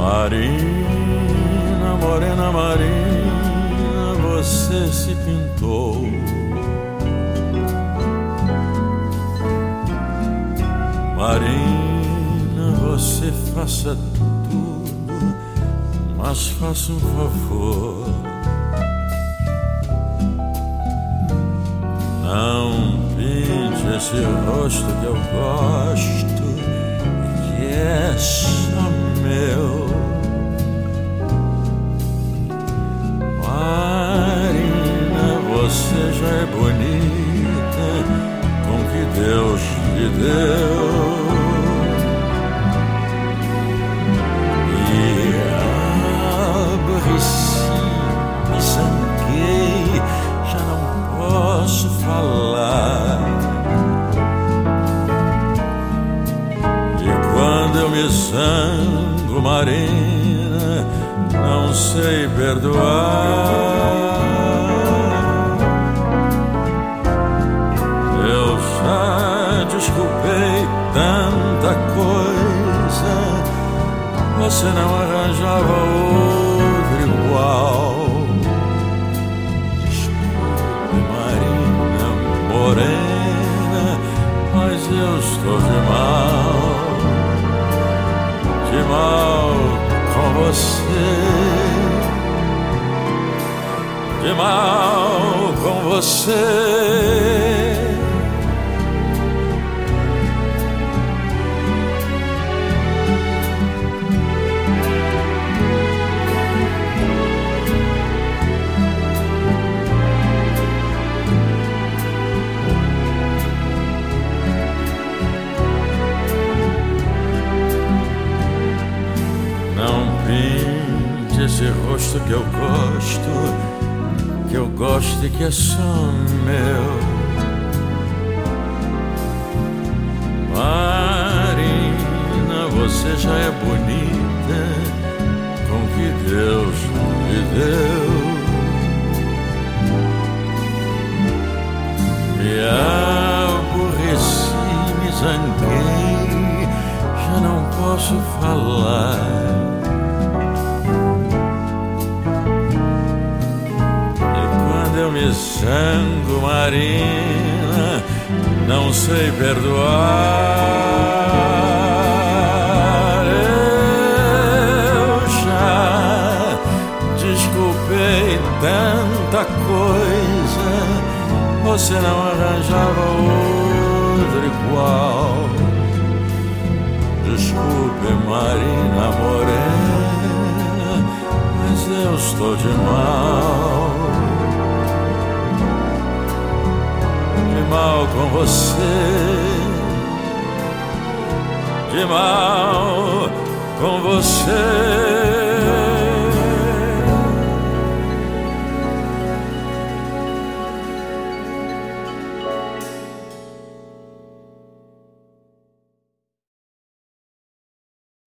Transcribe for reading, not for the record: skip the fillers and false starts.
Marina, morena Marina, você se pintou. Marina, você faça tudo, mas faça um favor. Não pinte esse rosto que eu gosto, que é só meu. Marina, você já é bonita com o que Deus lhe deu. E aborreci, me zanguei, já não posso falar. E quando eu me zango, Marina, não sei perdoar. Eu já desculpei tanta coisa, você não arranjava outro igual. Desculpe, Marina, morena, mas eu estou de mal com você, de mal com você. Esse rosto que eu gosto e que é só meu. Marina, você já é bonita com o que Deus lhe deu. Me aborreci, me zanguei, já não posso falar. Eu me zango, Marina, não sei perdoar. Eu já desculpei tanta coisa, você não arranjava outro igual. Desculpe, Marina, morena, mas eu estou de mal com você, de mal com você.